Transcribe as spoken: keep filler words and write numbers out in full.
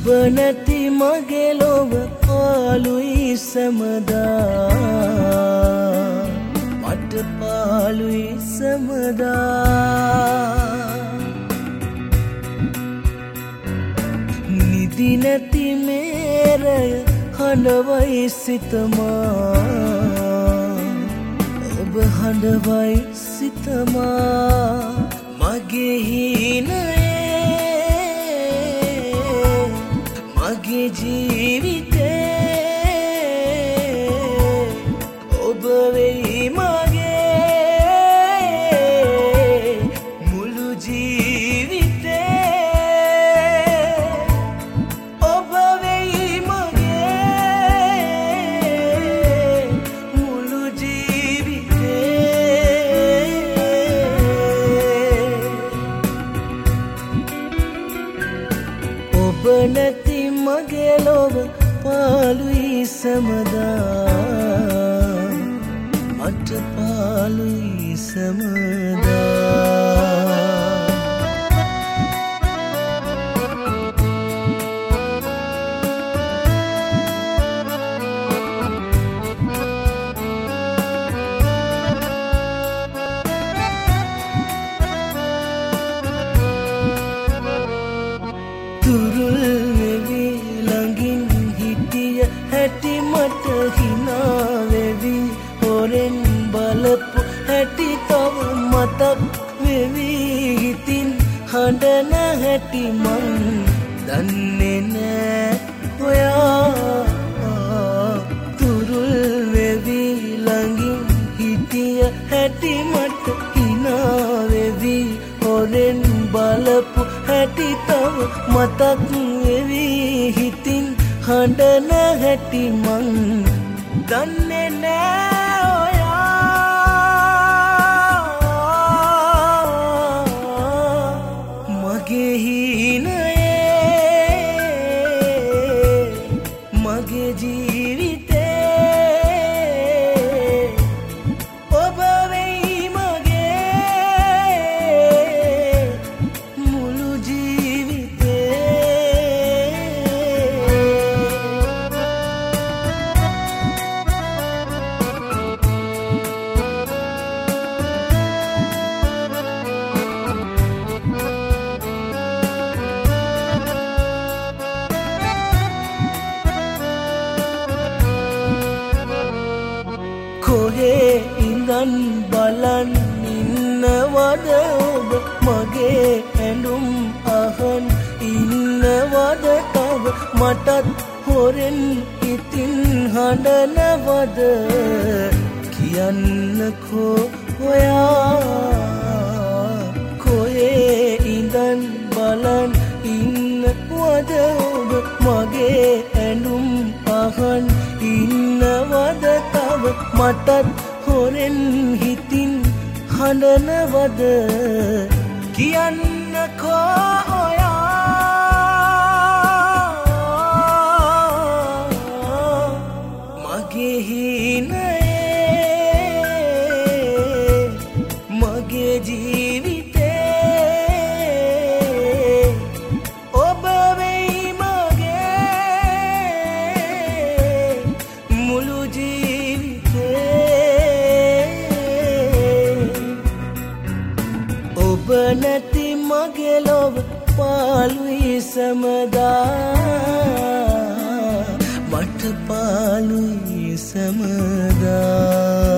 නැති මගේ ලොව පාළුයි සමදා මට පාළුයි සමදා නිදි නැති මේරය හඬවයි සිතමා ඔබ හඬවයි සිතමා මගේ හීනයේ මගේ ජීවිතේ ඔබ වෙයි මගේ මුළු ජීවිතේ ඔබ වෙයි මගේ මුළු ජීවිතේ ඔබ නැති මගේ ලොව පාළුයි සමදා මට පාළුයි සමදා තුරුල් වෙවි ළඟින් හිටිය හැටි මට හිනා වෙවි හොරෙන් බලපු හැටි තව මතක් වෙවි හිතින් හඬන හැටි මං දන්නේ නෑ ඔයා තුරුල් වෙවි ළඟින් හිටිය හැටි මට හිනා වෙවි හොරෙන් බලපු හැටි තව මතක් වෙවි හිතින් හඬන හැටි මං දන්නේ නෑ ඔයා මගේ හීනයේ මගේ ජීවිතේ ඔබ වෙයි මගේ මුළු කොහේ ඉඳන් බලන් ඉන්නවද ඔබ මගේ ඇඳුම් අහන් ඉන්නවද තව මටත් හොරෙන් ඉතින් හඬනවද කියන්නකෝ ඔයා කොහේ ඉඳන් බලන් ඉන්නවද ඔබ මගේ ඇඳුම් අහන් ඉන්නවද තව මටත් හොරෙන් හිතින් හඬනවද කියන්නකෝ ඔයා මගේ හීනයේ මගේ ජීවිතේ ඔබ වෙයි මගේ මුළු ඔබ නැති මගේ ලොව පාළුයි සමදා මට පාළුයි සමදා